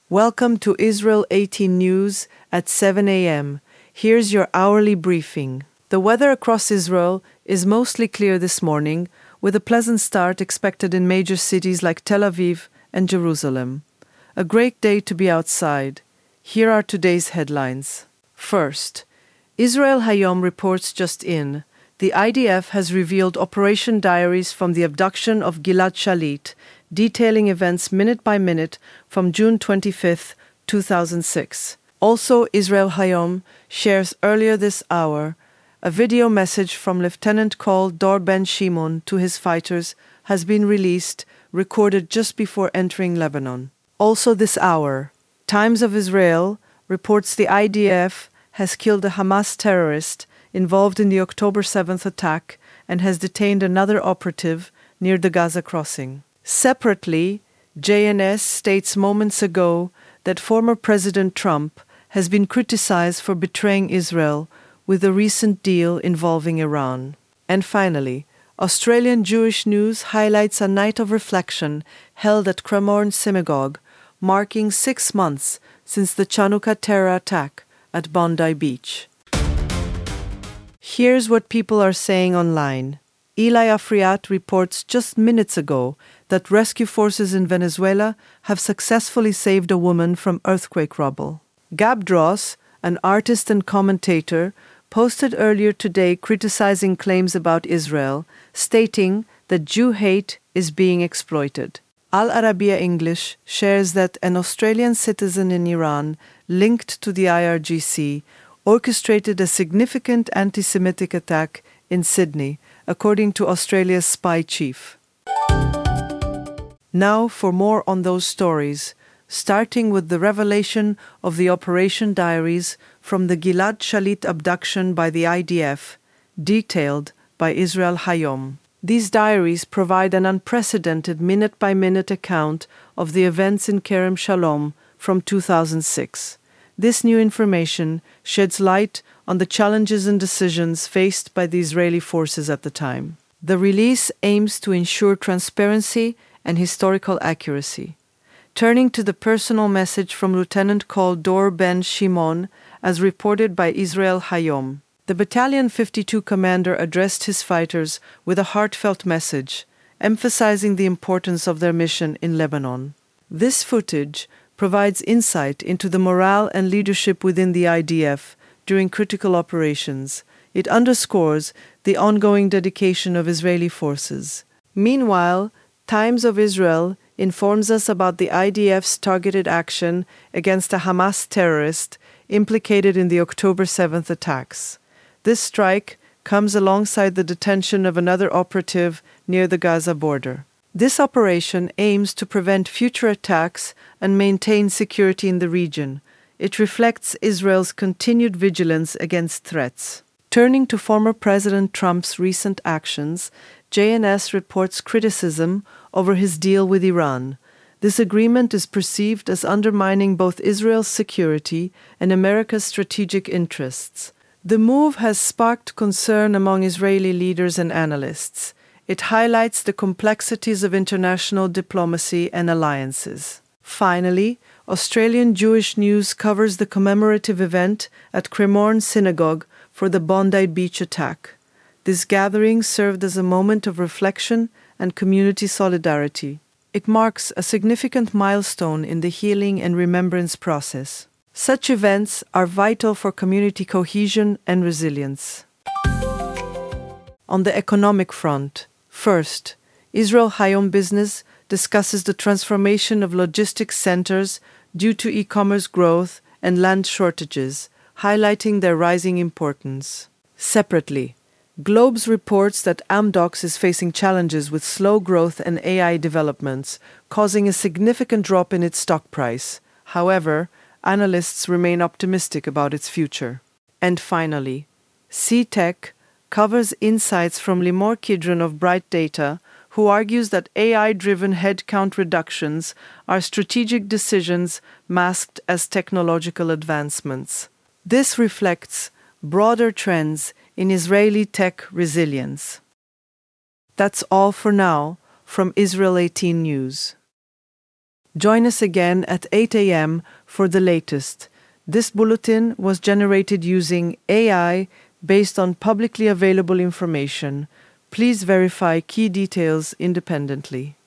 Welcome to Israel 18 News at 7 a.m. Here's your hourly briefing. The weather across Israel is mostly clear this morning, with a pleasant start expected in major cities like Tel Aviv and Jerusalem. A great day to be outside. Here are today's headlines. First, Israel Hayom reports just in. The IDF has revealed operation diaries from the abduction of Gilad Shalit, detailing events minute by minute from June 25, 2006. Also, Israel Hayom shares earlier this hour a video message from Lieutenant Col Dor Ben Shimon to his fighters has been released, recorded just before entering Lebanon. Also this hour, Times of Israel reports the IDF has killed a Hamas terrorist involved in the October 7th attack and has detained another operative near the Gaza crossing. Separately, JNS states moments ago that former President Trump has been criticized for betraying Israel with a recent deal involving Iran. And finally, Australian Jewish News highlights a night of reflection held at Cremorne Synagogue, marking 6 months since the Chanukah terror attack at Bondi Beach. Here's what people are saying online. Eli Afriat reports just minutes ago that rescue forces in Venezuela have successfully saved a woman from earthquake rubble. Gab Dross, an artist and commentator, posted earlier today criticizing claims about Israel, stating that Jew hate is being exploited. Al Arabiya English shares that an Australian citizen in Iran linked to the IRGC orchestrated a significant anti-Semitic attack in Sydney, according to Australia's spy chief. Now for more on those stories, starting with the revelation of the operation diaries from the Gilad Shalit abduction by the IDF, detailed by Israel Hayom. These diaries provide an unprecedented minute-by-minute account of the events in Kerem Shalom from 2006. This new information sheds light on the challenges and decisions faced by the Israeli forces at the time. The release aims to ensure transparency and historical accuracy. Turning to the personal message from Lieutenant Col Dor Ben Shimon, as reported by Israel Hayom. The Battalion 52 commander addressed his fighters with a heartfelt message, emphasizing the importance of their mission in Lebanon. This footage provides insight into the morale and leadership within the IDF during critical operations. It underscores the ongoing dedication of Israeli forces. Meanwhile, Times of Israel informs us about the IDF's targeted action against a Hamas terrorist implicated in the October 7th attacks. This strike comes alongside the detention of another operative near the Gaza border. This operation aims to prevent future attacks and maintain security in the region. It reflects Israel's continued vigilance against threats. Turning to former President Trump's recent actions, JNS reports criticism over his deal with Iran. This agreement is perceived as undermining both Israel's security and America's strategic interests. The move has sparked concern among Israeli leaders and analysts. It highlights the complexities of international diplomacy and alliances. Finally, Australian Jewish News covers the commemorative event at Cremorne Synagogue for the Bondi Beach attack. This gathering served as a moment of reflection and community solidarity. It marks a significant milestone in the healing and remembrance process. Such events are vital for community cohesion and resilience. On the economic front, first, Israel Hayom Business discusses the transformation of logistics centers due to e-commerce growth and land shortages, highlighting their rising importance. Separately, Globes reports that Amdocs is facing challenges with slow growth and AI developments, causing a significant drop in its stock price. However, analysts remain optimistic about its future. And finally, CTech covers insights from Limor Kidron of Bright Data, who argues that AI-driven headcount reductions are strategic decisions masked as technological advancements. This reflects broader trends in Israeli tech resilience. That's all for now from Israel 18 News. Join us again at 8 a.m. for the latest. This bulletin was generated using AI based on publicly available information. Please verify key details independently.